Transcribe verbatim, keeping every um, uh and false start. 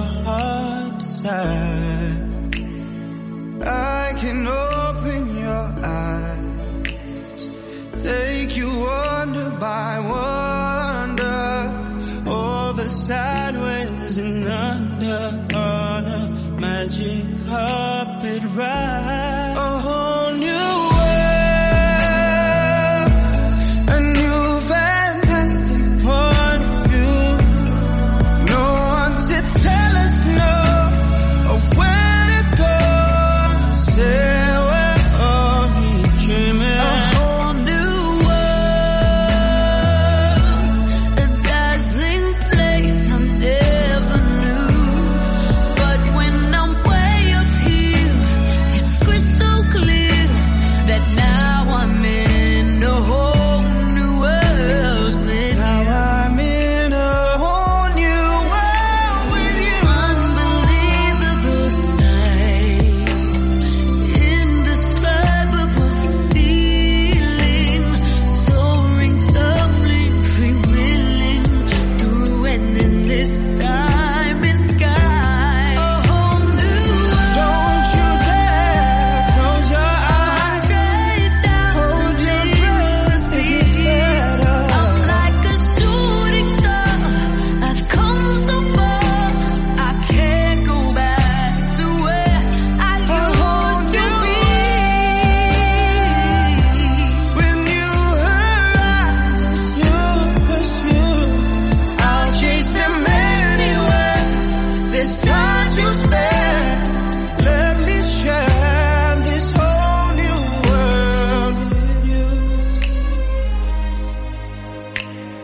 heart desires. I can open your eyes, take you wonder by wonder, over sideways and under, on a magic carpet ride. Oh,